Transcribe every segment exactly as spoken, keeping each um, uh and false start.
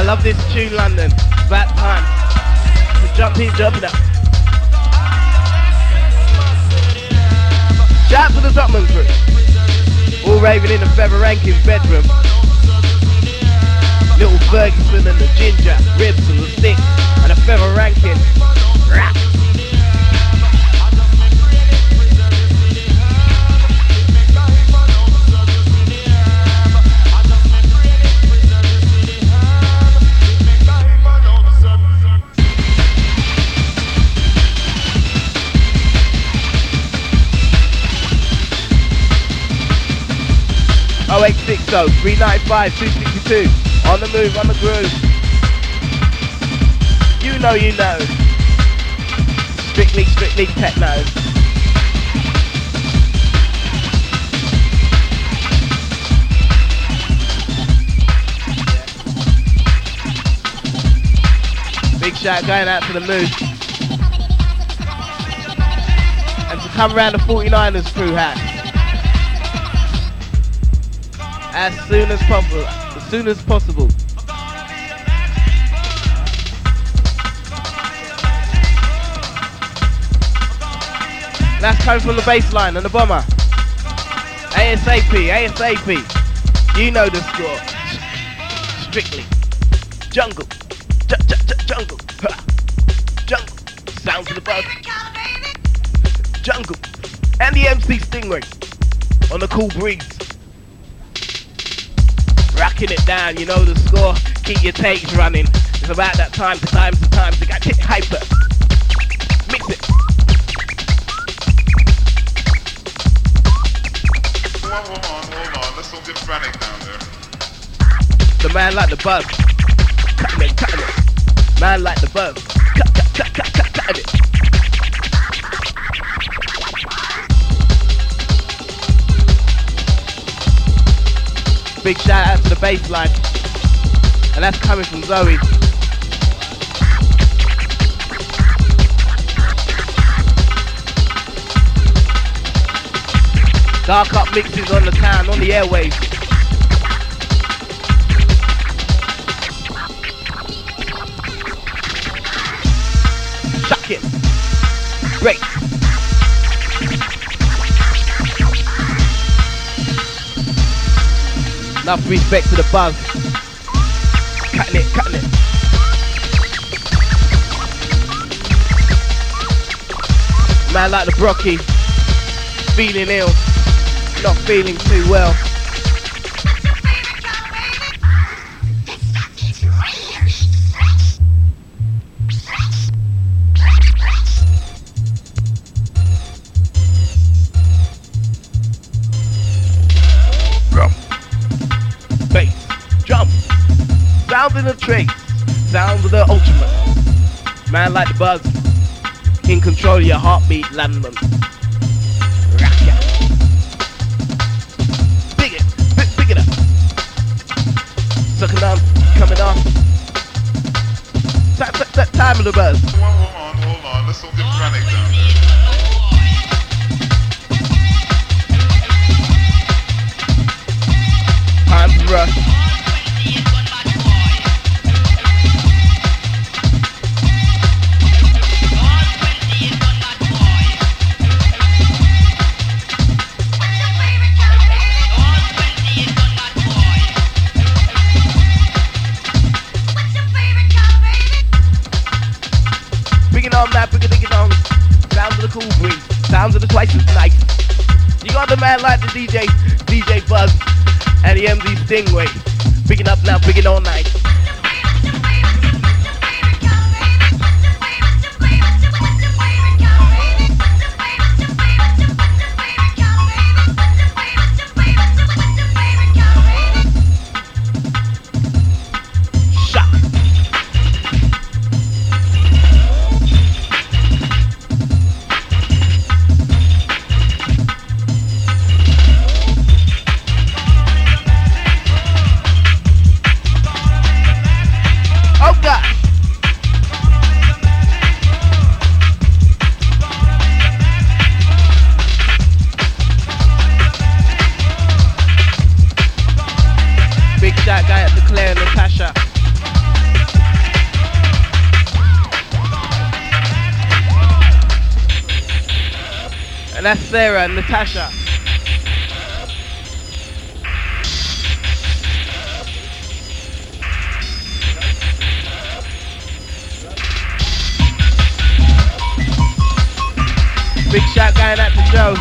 I love this tune, London. About time. So jump in, jump it up. Shout out to the Dropman crew. All raving in the Feather Rankins bedroom. Little Ferguson and the ginger, ribs and the stick, and the Feather Rankin. Rap. oh eight six oh, three nine five, two six two. On the move, on the groove. You know, you know. Strictly, strictly techno. Big shout going out to the move. And to come around the forty-niners crew hat. As soon as possible. As soon as possible. That's coming from the bass line and the bomber. ASAP, ASAP. You know the score. Strictly. Jungle. J j j jungle. Jungle. Sounds of the buzz. Jungle. And the M C Stingray. On the cool breeze. Rocking it down, you know the score. Keep your tapes running. It's about that time to time to time to get hyper. Mix it. Hold on, hold on, hold on. Let's don't get frantic down there. The man like the buzz. Cutting it, cutting it. Man like the buzz. Cut, cut, cut, cut, cut, cutting it. Big shout out to the bass line. And that's coming from Zoe. Dark up mixes on the town, on the airwaves. Suck it. Break. Enough respect to the buzz. Cutting it, cutting it. Man like the Brocky. Feeling ill. Not feeling too well. Sound of the trace, sound of the ultimate. Man like the buzz, in control of your heartbeat, London. Rock ya. Big it, big, big it up. Sucking on, coming on. Time, time, time of the buzz. Hold on, hold on, hold on. Let's don't get frantic down there. Time to rush. Sounds of the twice as nice. You got the man like the D J, D J Buzz, and the M D Stingray. Picking up now, picking all night. Big shout guy at the Claire and Natasha. And that's Sarah and Natasha. Big shout going out to Joe.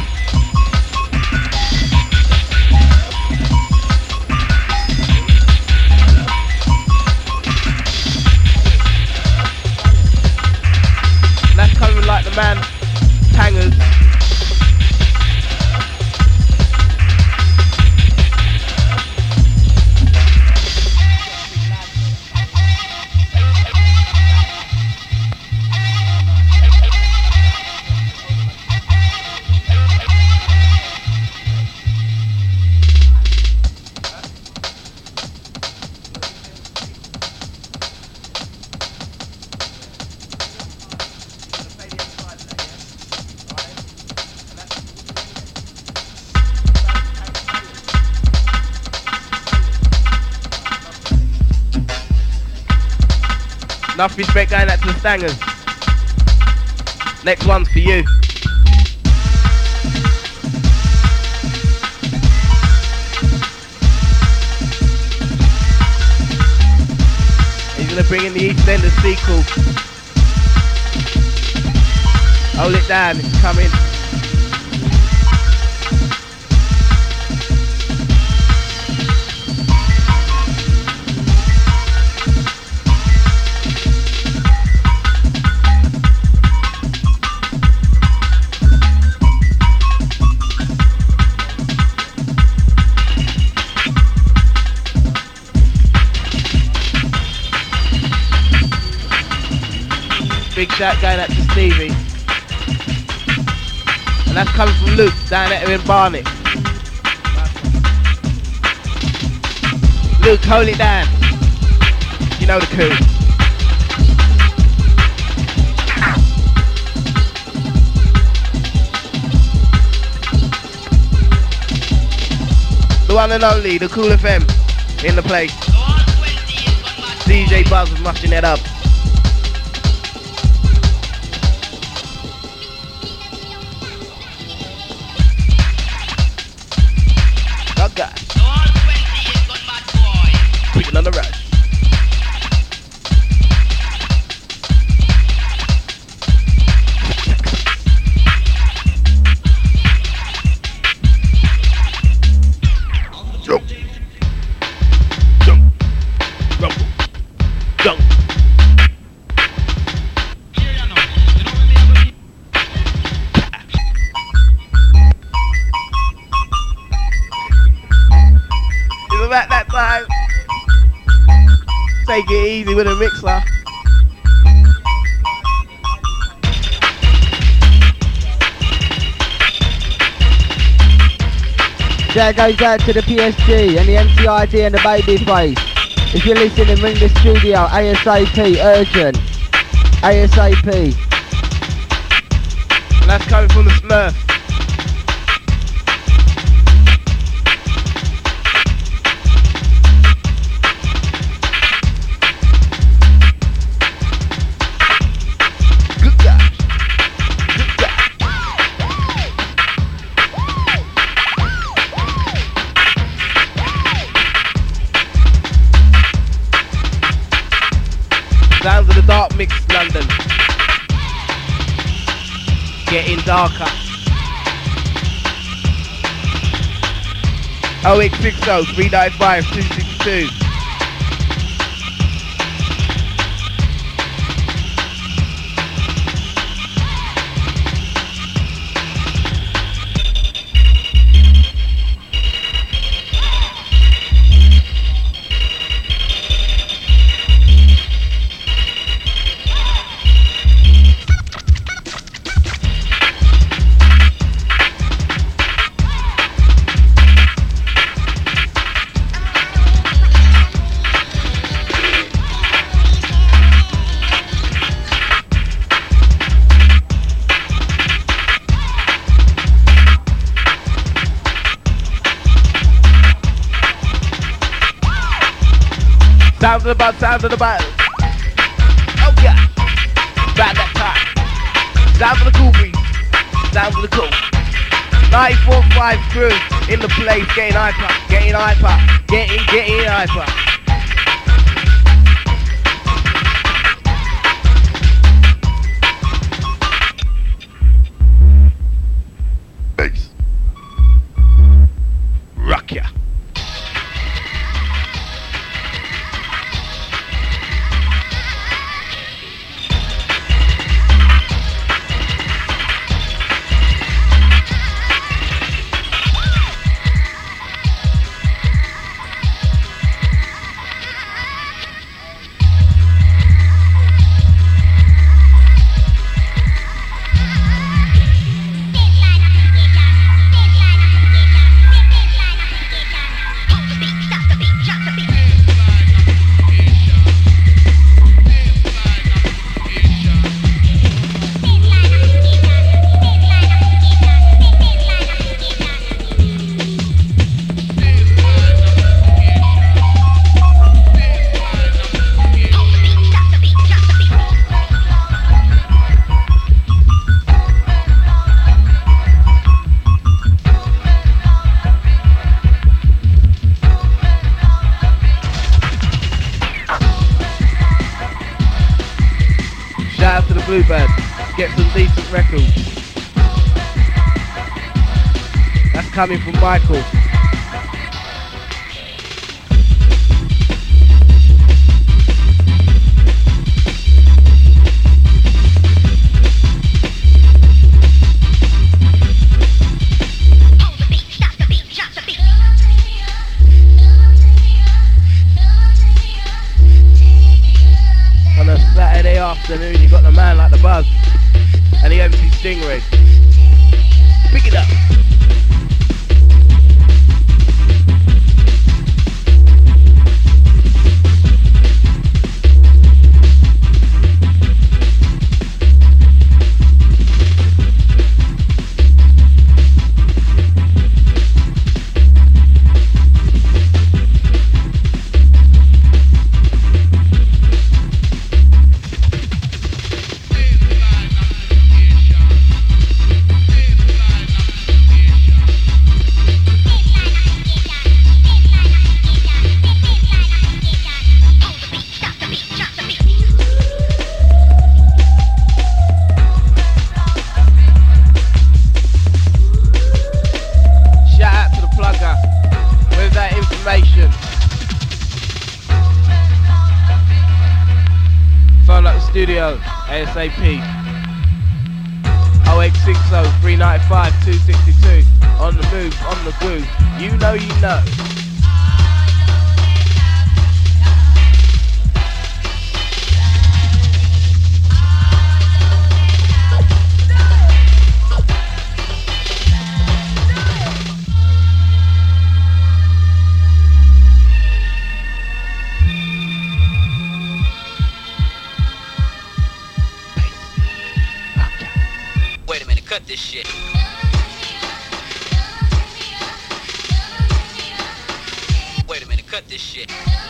That's coming like the man, Tangers. Enough respect going out to the Stangers. Next one's for you. He's gonna bring in the EastEnders sequel. Hold it down, it's coming. Big shout going out to Stevie. And that's coming from Luke down there in Barnet. Luke, hold it down. You know the coup. The one and only, the Cool F M in the place. D J Buzz was mushing it up. God. Quick on the rush. Jump. Jump. Rumble. Jump. At that time, take it easy with a mixer. Shout goes out to the P S G and the M C I D and the Babyface. If you're listening, ring the studio ASAP, urgent, ASAP. And that's coming from the Smurf. Sounds of the Dark Mix, London. Getting darker. oh eight six oh, three nine five, two six two. Sounds of the buzz, sounds of the buzz. Oh yeah. Back that time. Sounds of the cool breeze. Sounds of the cool. ninety-four point five crew in the place, getting hyper, getting hyper, getting, getting hyper. Bass. Rock ya. Shout out to the Bluebird. Get some decent records. That's coming from Michael. On a Saturday afternoon, you got the man like the Buzz and the M C Stingray. Pick it up. Phone up the studio ASAP. oh eight six oh, three nine five, two six two. On the move, on the groove. You know you know. Cut this shit. Wait a minute, cut this shit.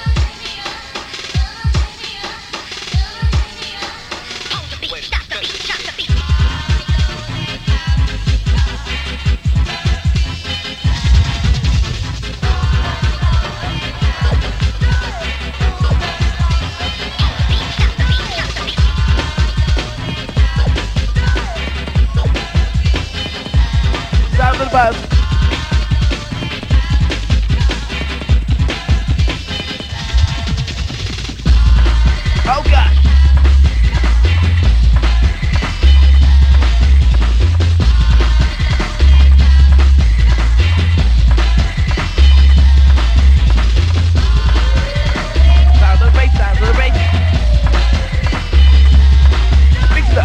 Wait a minute, cut this shit. Sound of the Buzz. Oh God. Sound of the bass, sound of the bass. Mix it up.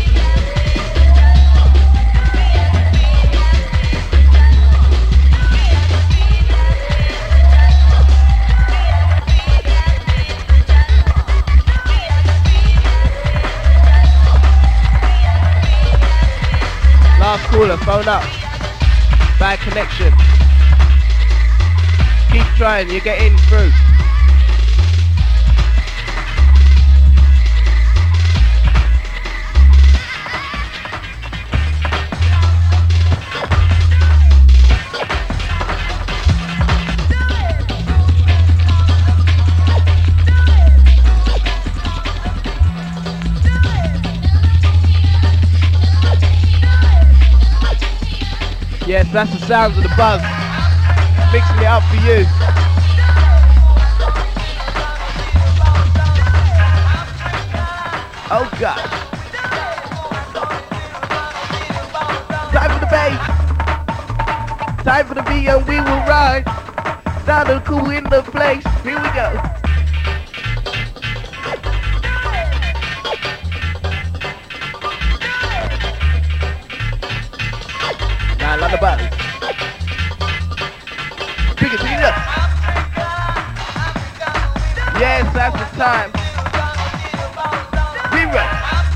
Last caller, phone up. Bad connection. Keep trying, you're getting through. Yes, that's the sounds of the buzz. Mixing it up for you. Oh gosh. Time for the bass. Time for the beat and we will ride. Sound of cool in the place. Here we go. Now I love the buzz. Pick it, pick it up. Yes, that's the time. We run.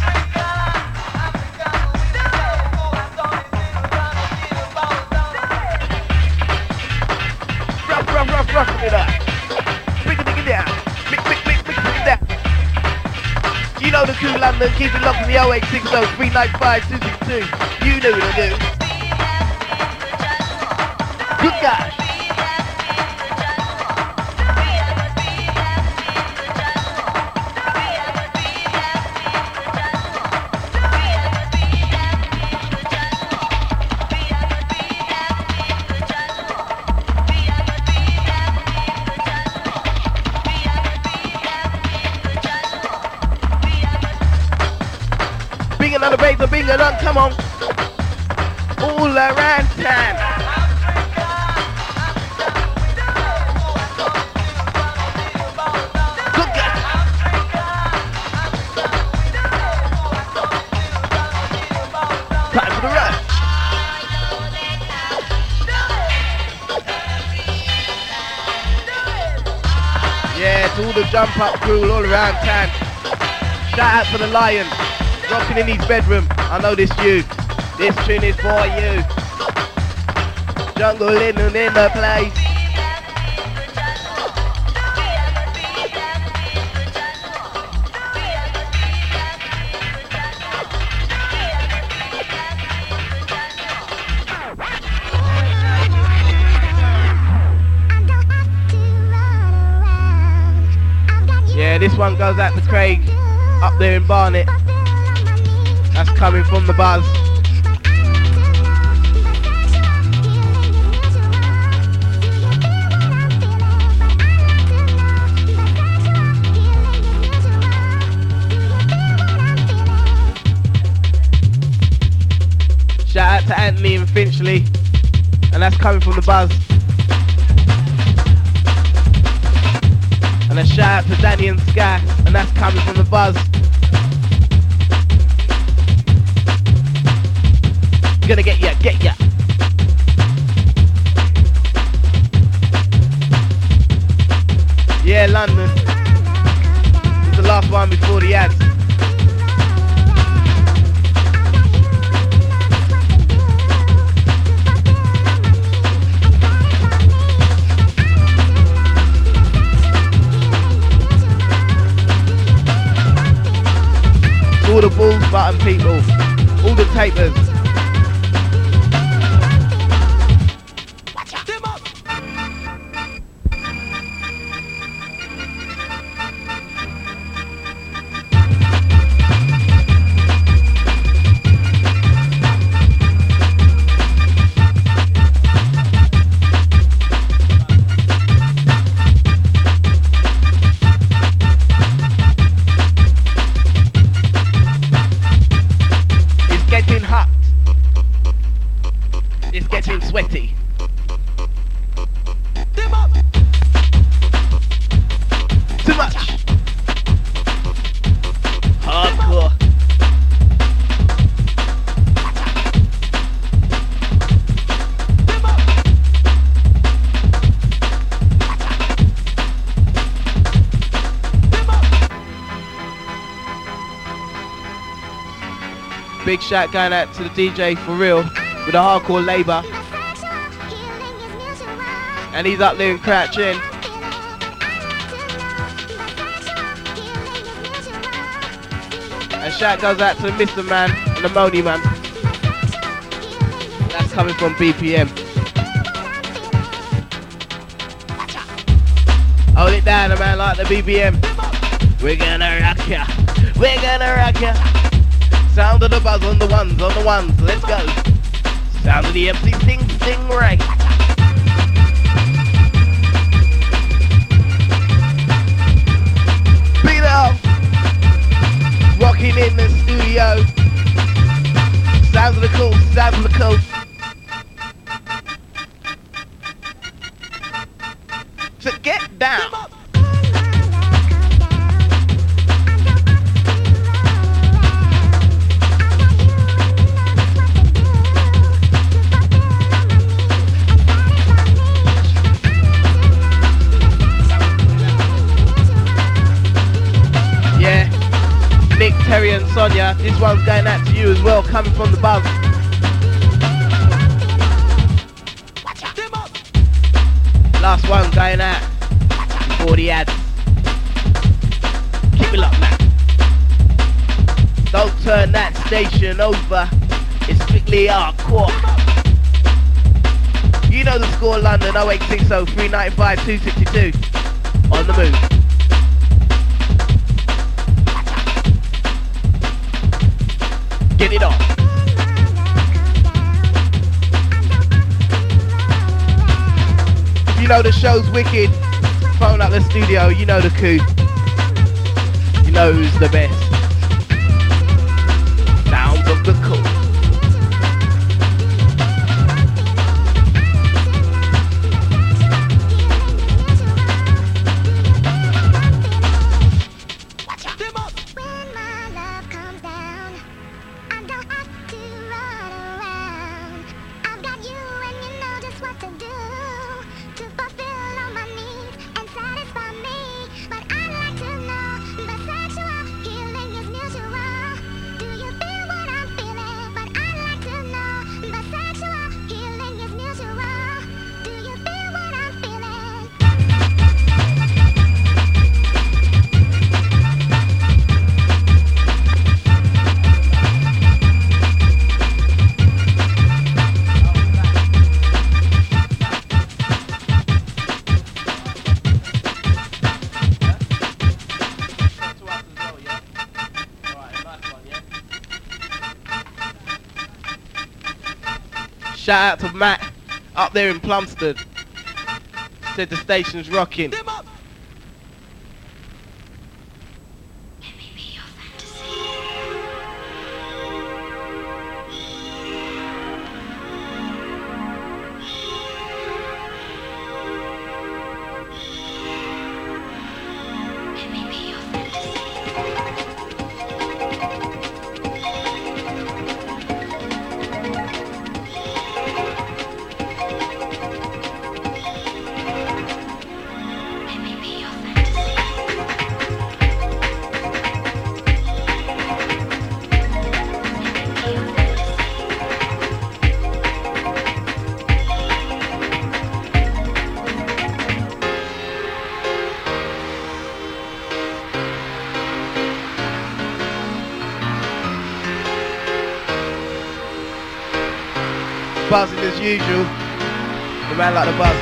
Rough, rough, rough, roughing it up. Pick it, pick it down. Pick, pick, pick, pick, pick it down. You know the cool London. Keep it locked in the oh eight six oh three nine five two six two. You know what I do. Good guy. Bing another bass, bing it on, come on. All around town. Time for the run. Yeah, to all the jump up crew all around town. Shout out to the Lion, rocking in his bedroom. I know this you. This tune is for you. Jungle in and in the place. Yeah, this one goes out to Craig up there in Barnet. That's coming from the buzz. Shout out to Anthony and Finchley, and that's coming from the buzz. And a shout out to Danny and Sky, and that's coming from the buzz. Gonna get ya, get ya. Yeah, London. It's the last one before the ads. All the balls button people, all the tapers. Sweaty. Too much. Hardcore. Big shout going out to the D J for real with a hardcore labour. And he's up there in Crouch End. And shout goes out to the Mister Man and the Moni Man. That's coming from B P M. Hold it down, a man like the B P M. We're gonna rock ya. We're gonna rock ya. Sound of the buzz on the ones, on the ones. Let's go. Sound of the M C things. Stingray. Beat it up. Rocking in the studio. Sounds of the coast, sounds of the coast. So get down. Yeah, Nick, Terry and Sonia, this one's going out to you as well, coming from the buzz. Last one going out before the ads. Keep it locked, man. Don't turn that station over. It's strictly hardcore. You know the score, London. oh eight six oh, three nine five, two six two. On the move. Get it on. You know the show's wicked. Phone up the studio, you know the coup. You know who's the best. Sounds of the cool. Shout out to Matt up there in Plumstead. Said the station's rocking. Buzzing as usual. The man like the buzz.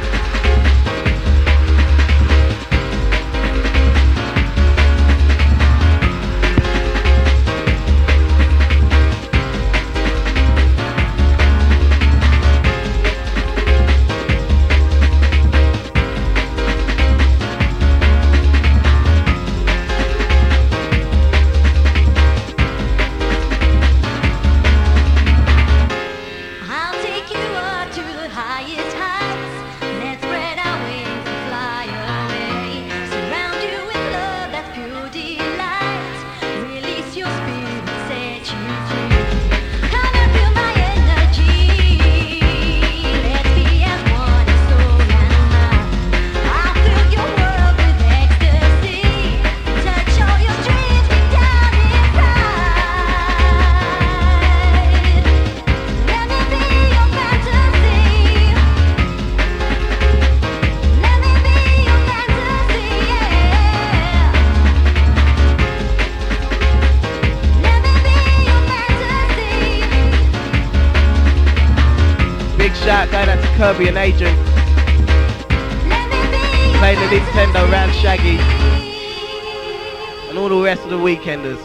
Shout going out to Kirby and Adrian. Playing the Nintendo round Shaggy. And all the rest of the weekenders.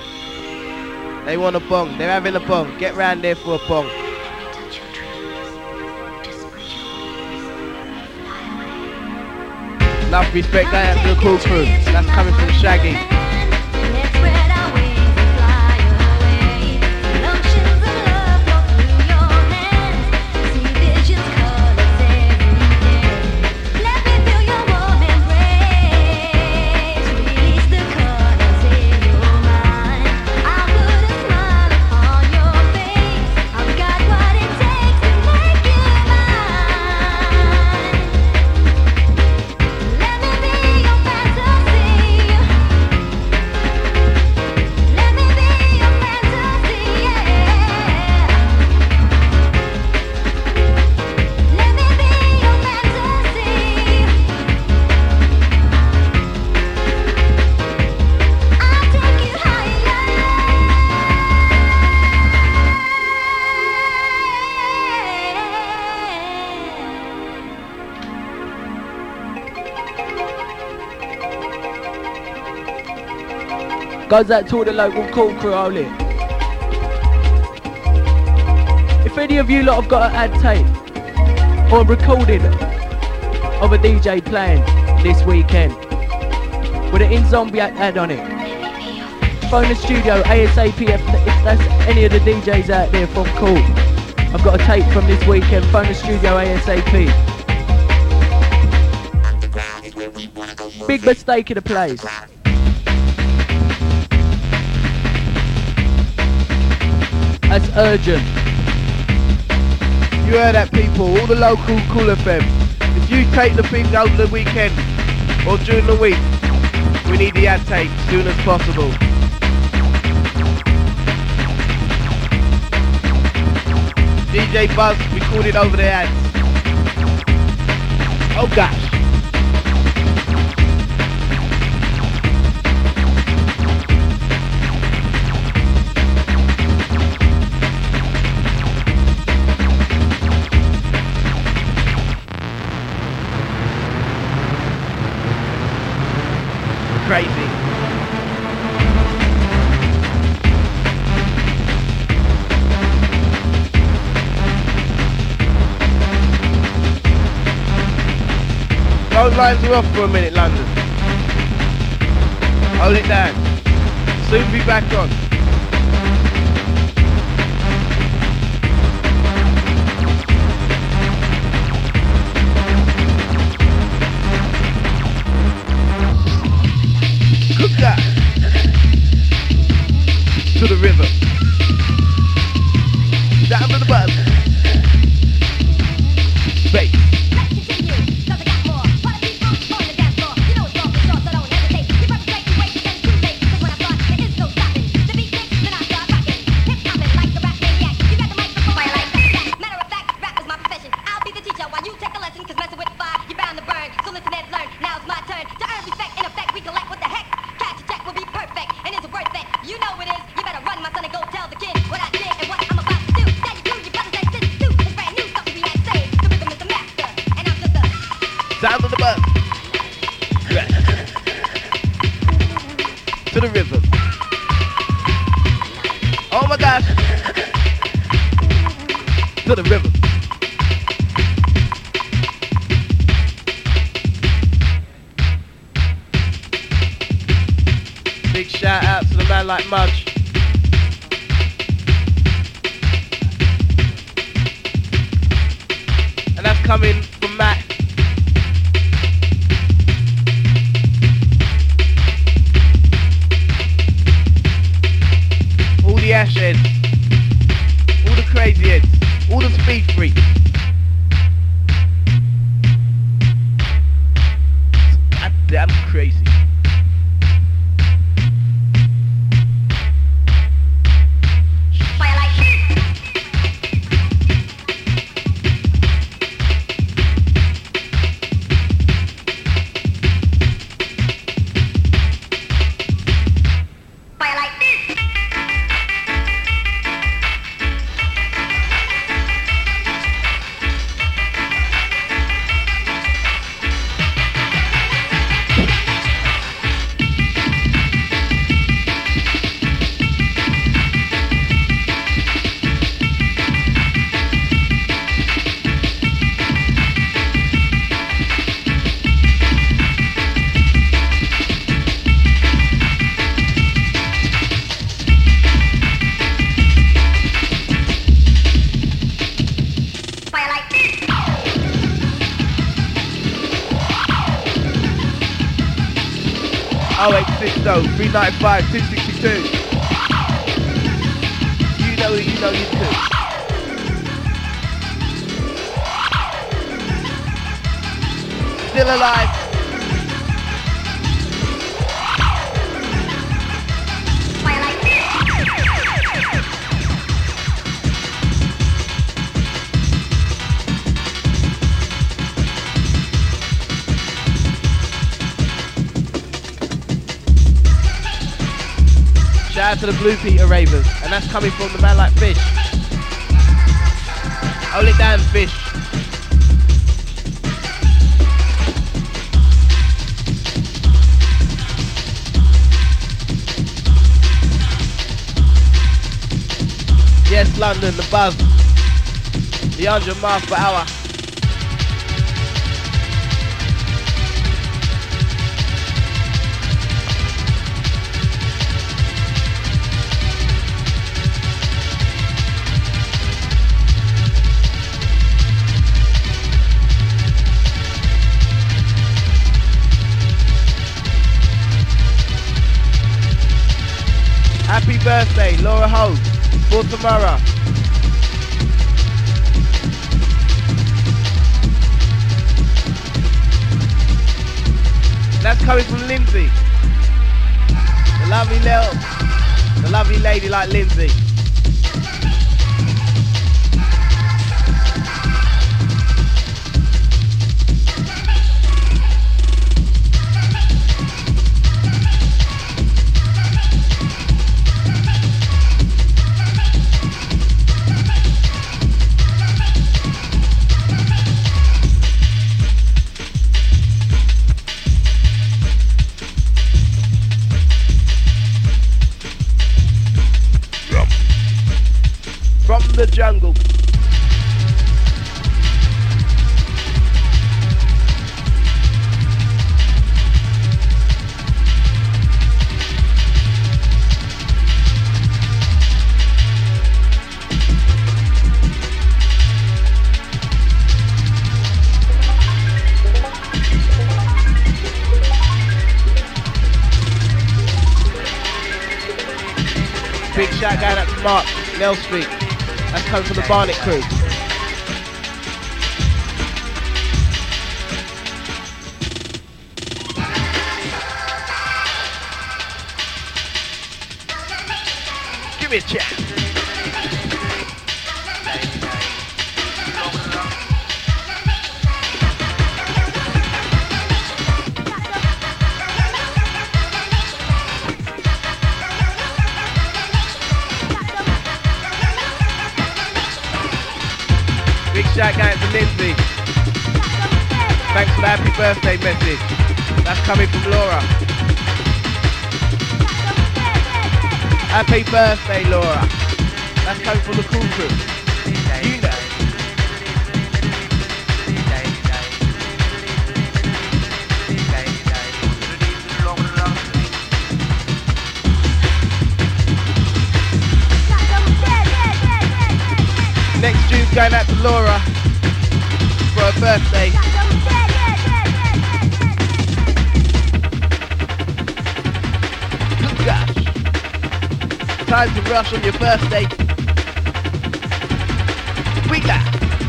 They want a bong. They're having a bong. Get round there for a bong. Enough respect going out to the cool crew. That's coming from Shaggy. Goes out to all the local cool crew, only. If any of you lot have got an ad tape or a recording of a D J playing this weekend with an In Zombie ad on it, phone the studio ASAP if, if that's any of the D Js out there from Cool. I've got a tape from this weekend, phone the studio ASAP. Big mistake in the place. That's urgent. You heard that, people, all the local Cool F M. If you take the thing over the weekend or during the week, we need the ad tape as soon as possible. D J Buzz recorded over the ads. Oh gosh. Crazy. Phone lines are off for a minute, London. Hold it down. Soon be back on. To the river, down to the bus, bass. Down to the bus. To the river. Oh my gosh. To the river. Big shout out to the man like Mudge. And that's coming from Matt. All the ash heads, all the crazy heads, all the speed freaks. God damn crazy. oh eight six oh, three nine five, two six two. You know you know you too. Still alive. Shout out to the Blue Peter Ravens, and that's coming from the man like Fish. Hold it down, Fish. Yes, London, the buzz. The one hundred miles per hour. Happy birthday, Laura Hope, for tomorrow. That's coming from Lindsay. The lovely little, the lovely lady like Lindsay. The jungle. Big shout going out to Mark, Nell Street. That's coming from the Barnet crew. Give me a check. Shout out to Lindsay. Thanks for the happy birthday message. That's coming from Laura. Happy birthday, Laura. That's coming from the cool crew. You know. Next tune's going out to Laura for her birthday. Good gosh. Time to rush on your birthday. We got.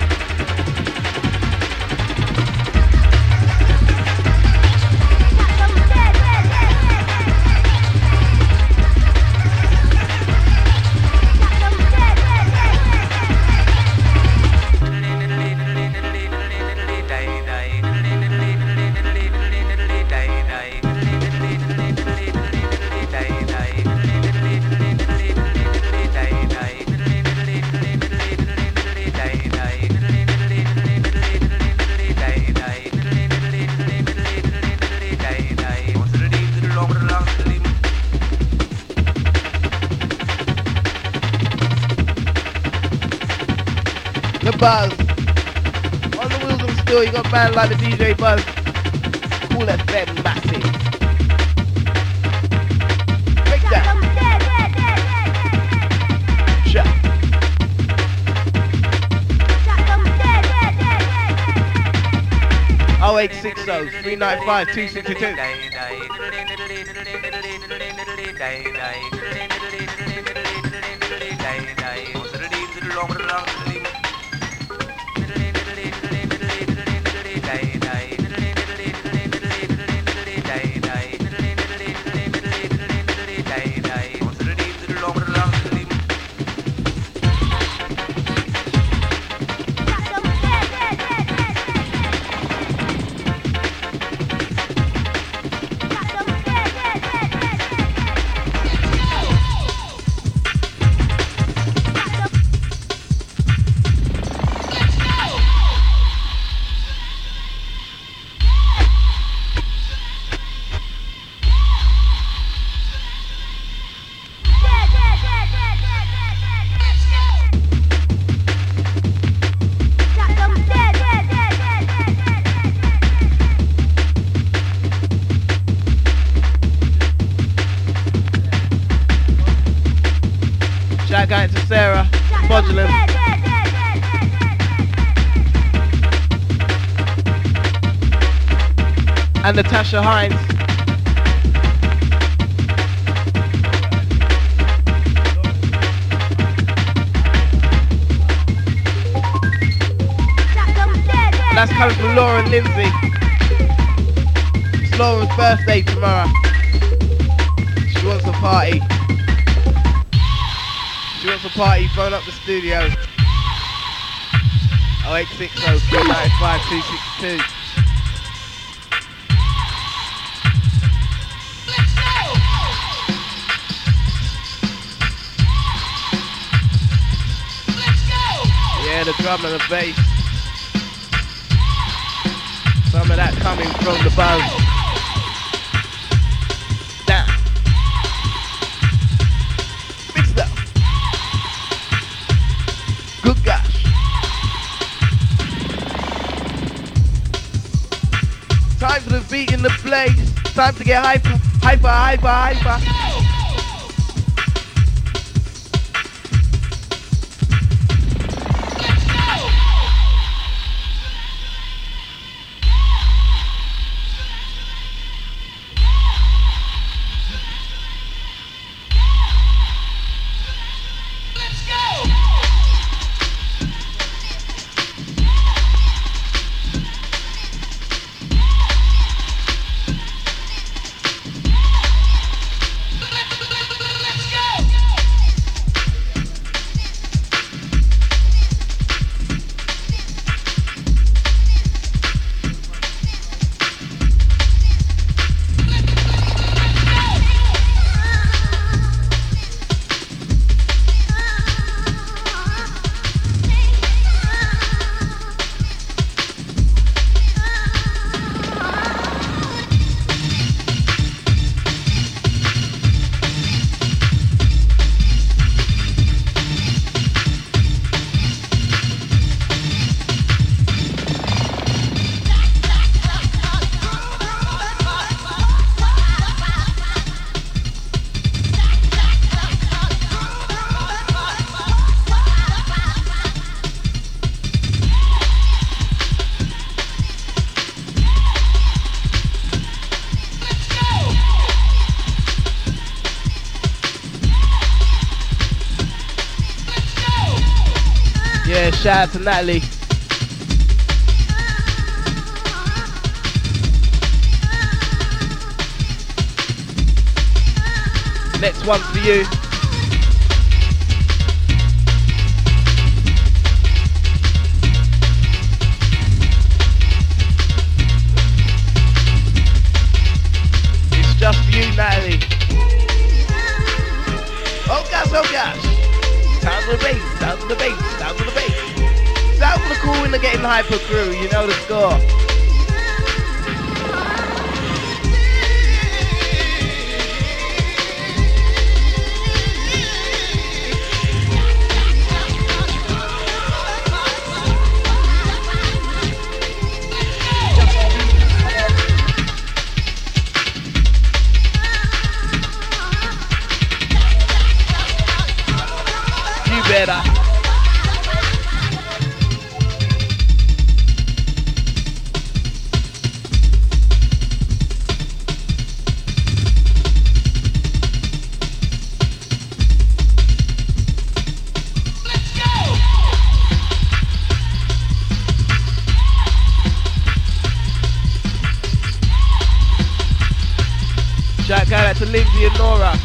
The Buzz. On the wheels and still, you got a man like the D J Buzz. Cool F M massive. Break that. Shut. oh eight six oh, three nine five, two six two. Shout out to Sarah Bodgelum. And Natasha Hines. And that's coming from Laura and Lindsay. It's Laura's birthday tomorrow. She wants a party. She wants a party, phone up the studio. oh eight six oh, three nine five, two six two. Yeah, the drum and the bass. Some of that coming from the buzz. Down. Mix it up. Good gosh. Time for the beat in the place. Time to get hyper, hyper, hyper, hyper. Yeah, shout out to Natalie. Next one for you. It's just for you, Natalie. Oh gosh, oh gosh. Sounds of the bass, sounds of the bass, sounds of the bass. Sounds of the cool when they're getting hyper crew, you know the score. Better. Shout out to Lindsay and Nora.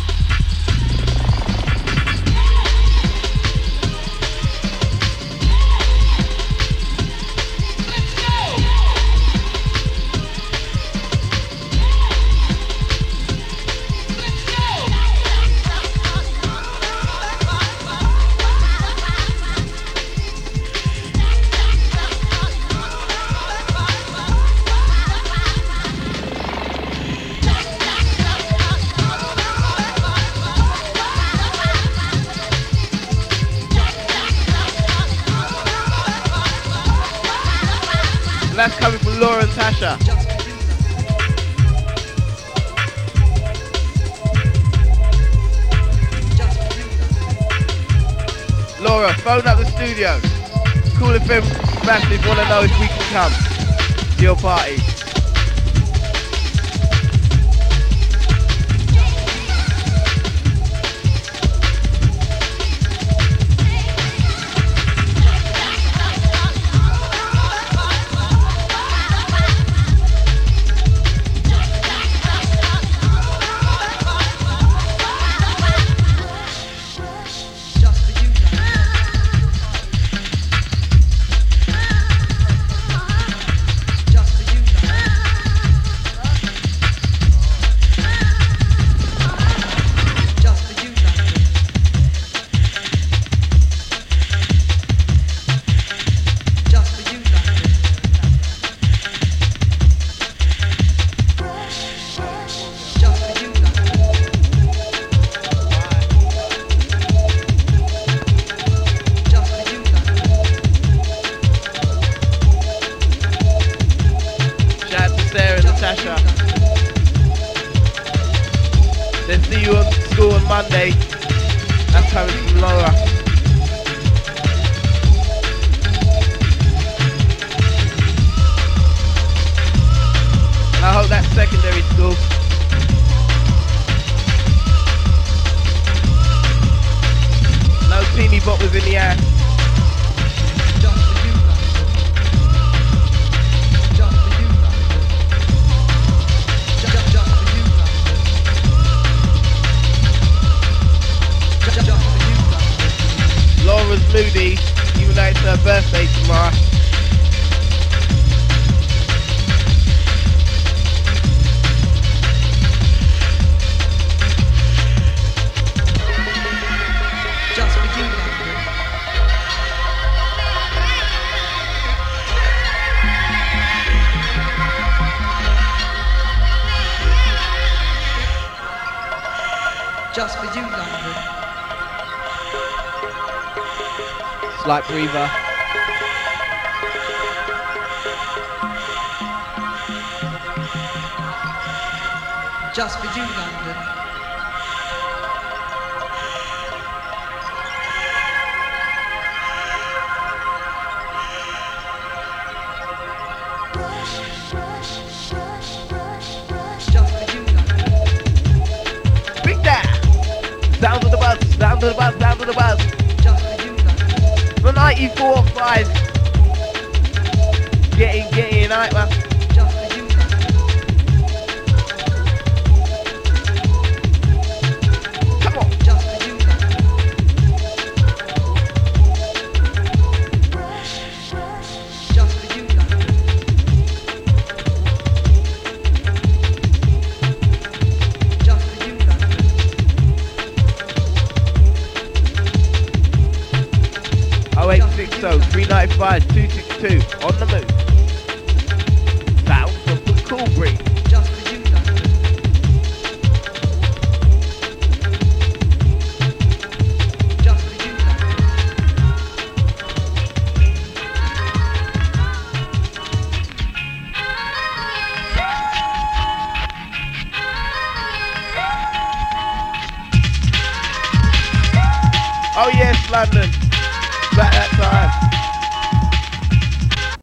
That's coming from Laura and Tasha. Laura, phone up the studio. Cool F M Massive want to know if we can come to your party. Then see you at school on Monday. That's coming from Laura. And I hope that's secondary school. No teeny boppers in the air. Laura's moody, even though it's her birthday tomorrow. Just for you, London. Just for you, London. Slight breather. Just for you, London. Just for you, London. Big that! Sound of the buzz, sound of the buzz, sound of the buzz. Just for you, London. The ninety-four point five. Get in, get in, alright man. Just for you, London. Come on. Just for you, London. Just for you, London. Just for you, London. oh eight six oh, three nine five, two six two, on the move. Sound of the cool breeze. Just for you, London. Just for you, London. Oh yes, London. Back that time.